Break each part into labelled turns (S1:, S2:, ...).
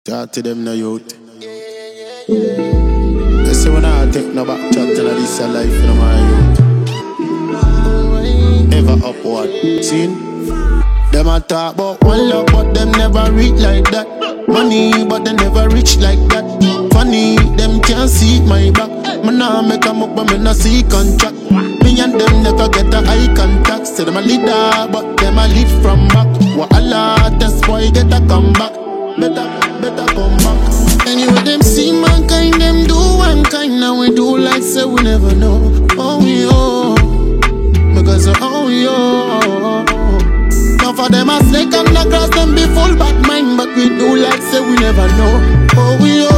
S1: Talk to them no youth. They say when I take no back chat till this a life in my youth. Ever upward, seen? Them a talk about one love, but them never reach like that. Money, but they never reach like that. Funny, them can't see my back. Me nah make 'em up, but me nah see contract. Me and them never get a eye contact. Say them a leader, but them a lead from back. Wallah, that's why get a comeback. Better come back. Anyway, them see mankind, them do one kind. Now we do like say we never know. Oh, yo, because oh, yo. Now for them a snake and the grass, them be full bad mind. But we do like say we never know. Oh, yo,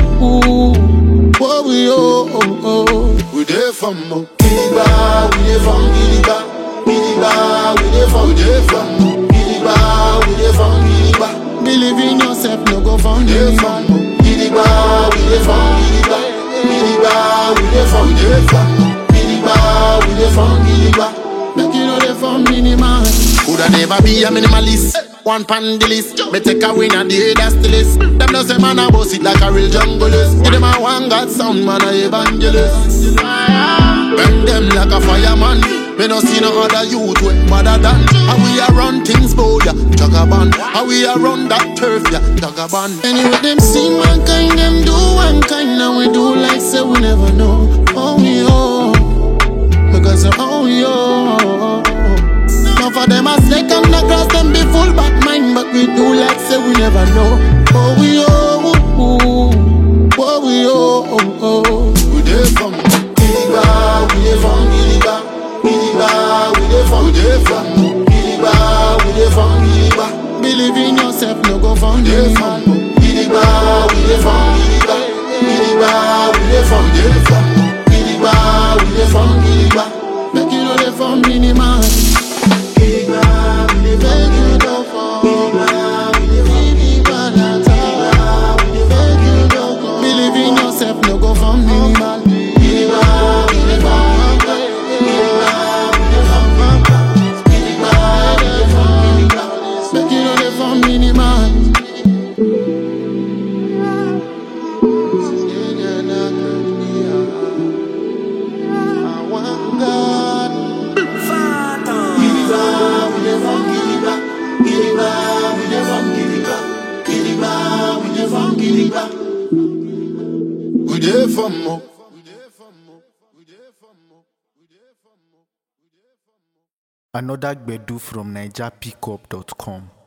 S1: oh, yo, we there from Kiliba, we there from Kiliba. Kiliba, we there from Kiliba. We there from Kiliba. Believe in yourself, no go from Kiliba. Kiliba, we there from Kiliba. Kiliba, we there from Kiliba. Kiliba, we there from Kiliba. Make you know they from minimal. Coulda never be a minimalist. One pan the list. Me take a win and the that's the list. Them no say man a boss it like a real junglist. Give them a one God sound man a evangelist. Burn them like a fireman. Me no see no other youth way madder than. How we a run things bold ya, Jagaban. How we a run that turf ya, Jagaban. Anyway them see mankind, them do one kind. Now we do like say we never know. Oh yo, because oh yo. Now for them a snake and the grass, them be full bad mind. But we do like say we never know. Oh yo, oh yo, we there from Kiliba, we there from Kiliba. Kiliba, we there from Kiliba. We there from Kiliba. Believe in yourself, no go from Kiliba. Kiliba, we there from Kiliba. Kiliba, we there from Kiliba. Kiliba, we there from Kiliba. Make you know they from minimal. Kiliba, we there from Kiliba. Believe in yourself, no go from minimal. Kiliba, we there from
S2: Another Gbedu from NigerPickup.com.